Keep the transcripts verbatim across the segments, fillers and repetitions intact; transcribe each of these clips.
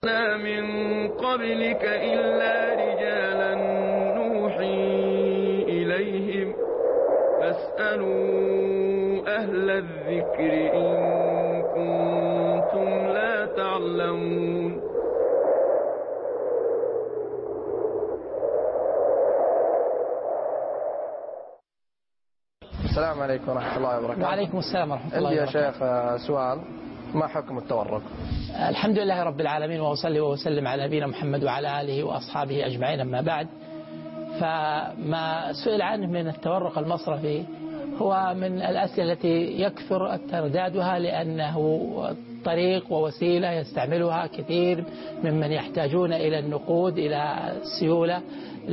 من قبلك إلا رجالا نوحي إليهم فاسألوا أهل الذكر إن كنتم لا تعلمون. السلام عليكم ورحمة الله وبركاته. وعليكم السلام ورحمة الله وبركاته. وبركاته. يا شيخ سؤال، ما حكم التورق؟ الحمد لله رب العالمين، وأصلي وأسلم على نبينا محمد وعلى آله وأصحابه أجمعين، أما بعد. فما سئل عنه من التورق المصرفي هو من الأسئلة التي يكثر تردادها، لأنه طريق ووسيلة يستعملها كثير ممن يحتاجون إلى النقود إلى السيولة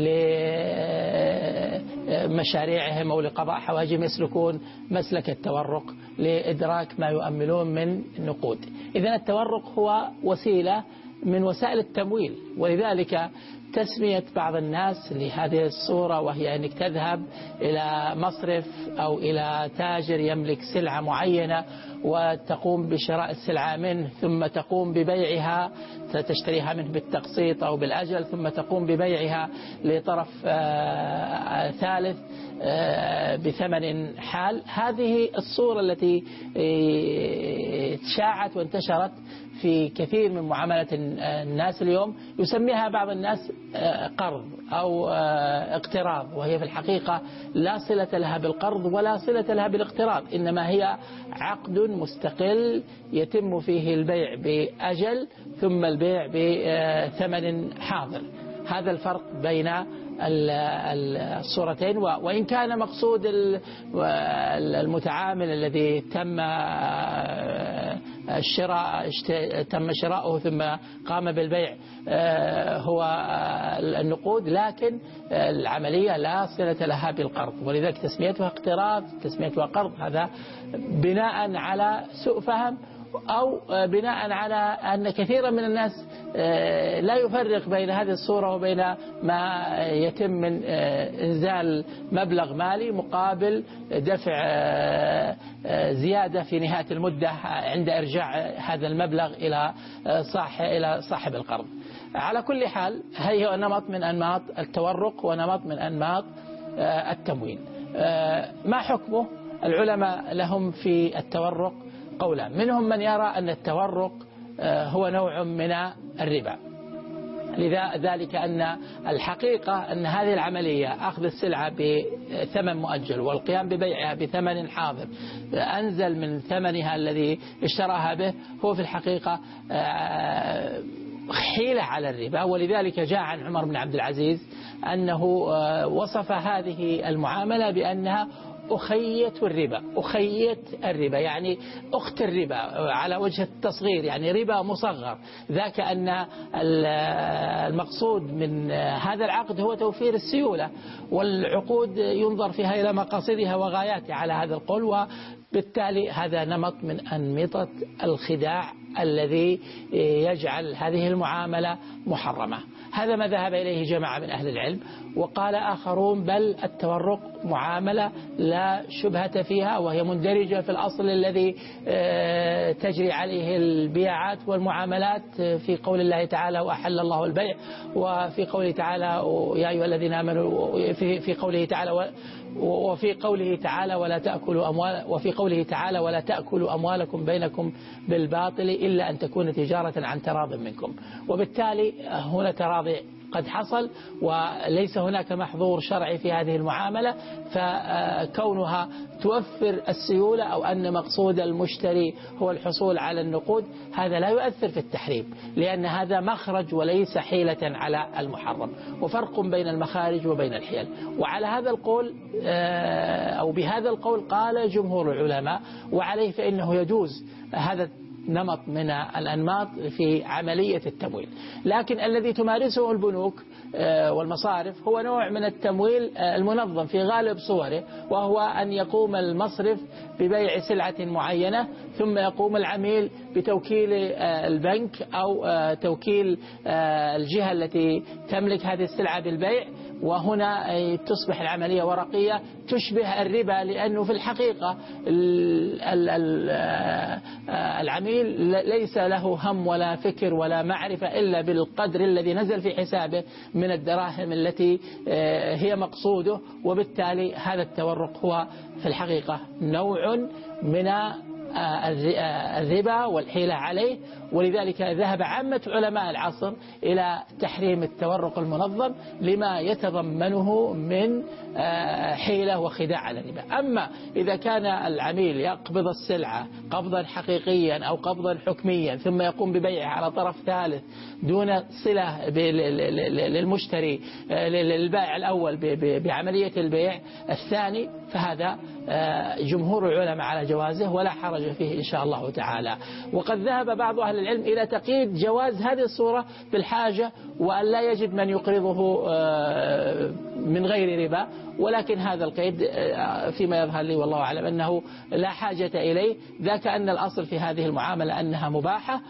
لمشاريعهم أو لقضاء حوائجهم، يسلكون مسلك التورق لإدراك ما يؤملون من النقود. إذن التورق هو وسيلة من وسائل التمويل، ولذلك تسمية بعض الناس لهذه الصورة، وهي أنك تذهب إلى مصرف أو إلى تاجر يملك سلعة معينة وتقوم بشراء السلعة منه، ثم تقوم ببيعها، تشتريها منه بالتقسيط أو بالأجل، ثم تقوم ببيعها لطرف آه ثالث آه بثمن حال. هذه الصورة التي تشاعت وانتشرت في كثير من معاملة الناس اليوم، يسميها بعض الناس قرض أو اقتراض، وهي في الحقيقة لا صلة لها بالقرض ولا صلة لها بالاقتراض، إنما هي عقد مستقل يتم فيه البيع بأجل ثم البيع بثمن حاضر. هذا الفرق بين الصورتين. وإن كان مقصود المتعامل الذي تم الشراء تم شراؤه ثم قام بالبيع هو النقود، لكن العملية لا صلة لها بالقرض، ولذلك تسميتها اقتراض، تسميتها قرض، هذا بناء على سوء فهم أو بناء على أن كثيرا من الناس لا يفرق بين هذه الصورة وبين ما يتم من إنزال مبلغ مالي مقابل دفع زيادة في نهاية المدة عند إرجاع هذا المبلغ إلى صاحب إلى صاحب القرض. على كل حال، هي نمط من أنماط التورق ونمط من أنماط التمويل. ما حكمه؟ العلماء لهم في التورق قولا، منهم من يرى أن التورق هو نوع من الربا، لذلك أن الحقيقة أن هذه العملية أخذ السلعة بثمن مؤجل والقيام ببيعها بثمن حاضر أنزل من ثمنها الذي اشتراها به، هو في الحقيقة حيلة على الربا. ولذلك جاء عن عمر بن عبد العزيز أنه وصف هذه المعاملة بأنها أخية الربا. أخية الربا يعني أخت الربا على وجه التصغير، يعني ربا مصغر. ذاك أن المقصود من هذا العقد هو توفير السيولة، والعقود ينظر فيها إلى مقاصدها وغاياتها على هذا القول، وبالتالي هذا نمط من أنمطة الخداع الذي يجعل هذه المعاملة محرمة. هذا ما ذهب إليه جماعة من أهل العلم، وقال آخرون بل التورق معاملة لا شبهة فيها، وهي مندرجة في الأصل الذي تجري عليه البيعات والمعاملات في قول الله تعالى وأحل الله البيع، وفي قوله تعالى يا أيها الذين آمنوا، في قوله تعالى وفي قوله تعالى ولا تأكلوا أموال وفي قوله تعالى ولا تأكلوا أموالكم بينكم بالباطل إلا أن تكون تجارة عن تراض منكم. وبالتالي هنا تراضي قد حصل، وليس هناك محظور شرعي في هذه المعاملة، فكونها توفر السيولة أو أن مقصود المشتري هو الحصول على النقود، هذا لا يؤثر في التحريم، لأن هذا مخرج وليس حيلة على المحرم. وفرق بين المخارج وبين الحيل. وعلى هذا القول أو بهذا القول قال جمهور العلماء، وعليه فإنه يجوز هذا نمط من الأنماط في عملية التمويل. لكن الذي تمارسه البنوك والمصارف هو نوع من التمويل المنظم في غالب صوره، وهو أن يقوم المصرف ببيع سلعة معينة، ثم يقوم العميل بتوكيل البنك أو توكيل الجهة التي تملك هذه السلعة بالبيع، وهنا تصبح العملية ورقية تشبه الربا، لأنه في الحقيقة العميل ليس له هم ولا فكر ولا معرفة إلا بالقدر الذي نزل في حسابه من الدراهم التي هي مقصوده، وبالتالي هذا التورق هو في الحقيقة نوع من الربا والحيلة عليه. ولذلك ذهب عامة علماء العصر إلى تحريم التورق المنظم لما يتضمنه من حيلة وخداع على الربا. أما إذا كان العميل يقبض السلعة قبضا حقيقيا أو قبضا حكميا ثم يقوم ببيعها على طرف ثالث دون صلة للمشتري للبائع الأول بعملية البيع الثاني، فهذا جمهور العلماء على جوازه ولا حرج فيه إن شاء الله تعالى. وقد ذهب بعض أهل العلم إلى تقييد جواز هذه الصورة بالحاجة، وأن لا يجد من يقرضه من غير ربا، ولكن هذا القيد فيما يظهر لي والله أعلم أنه لا حاجة إليه، ذاك أن الأصل في هذه المعاملة أنها مباحة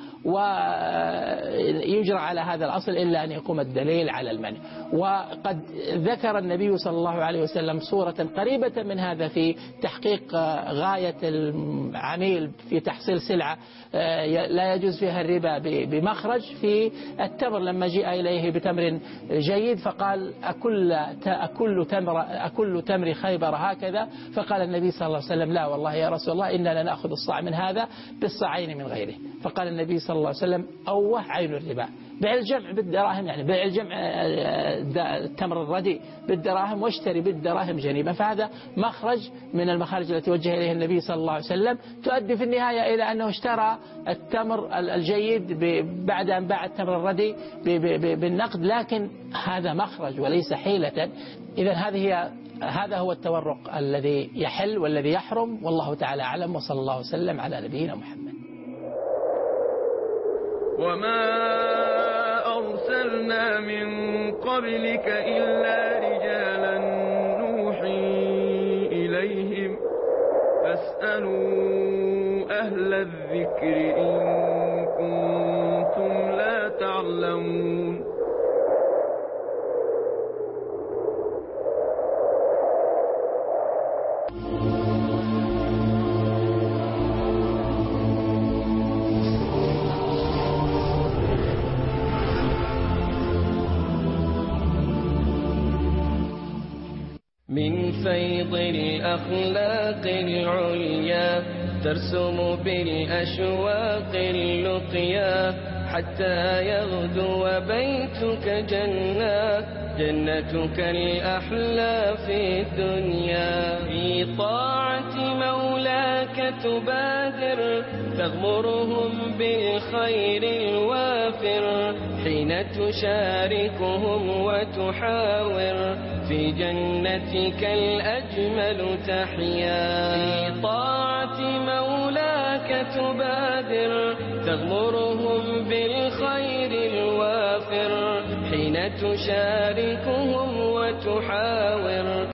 ويجرى على هذا الأصل إلا أن يقوم الدليل على المنع. وقد ذكر النبي صلى الله عليه وسلم صورة قريبة من هذا في تحقيق غاية العميل في تحصيل سلعة لا يجوز فيها الربا بمخرج في التمر، لما جاء إليه بتمر جيد فقال أكل أكل تمر أكل تمر خيبر هكذا، فقال النبي صلى الله عليه وسلم لا والله يا رسول الله إننا لنأخذ الصاع من هذا بالصاعين من غيره. فقال النبي صلى الله عليه وسلم أوه عين الربا، بيع الجمع بالدراهم، يعني بيع الجمع التمر الرديء بالدراهم واشتري بالدراهم جنيبا. فهذا مخرج من المخارج التي وجه إليه النبي صلى الله عليه وسلم تؤدي في النهاية إلى أنه اشترى التمر الجيد بعد أن باع التمر الرديء بالنقد، لكن هذا مخرج وليس حيلة. إذن هذه هذا هو التورق الذي يحل والذي يحرم، والله تعالى أعلم، وصلى الله وسلم على نبينا محمد. وما أرسلنا من قبلك إلا رجالا نوحي إليهم فاسألوا أهل الذكر إن كنتم لا تعلمون. من فيض الأخلاق العليا ترسم بالأشواق اللقيا حتى يغدو بيتك جنة جنتك الأحلى في الدنيا. في طاعة مولاك تبادر تغمرهم بالخير الوافر حين تشاركهم وتحاور في جنتك الأجمل تحيا. في طاعة مولاك تبادر تغمرهم بالخير الوافر حين تشاركهم وتحاور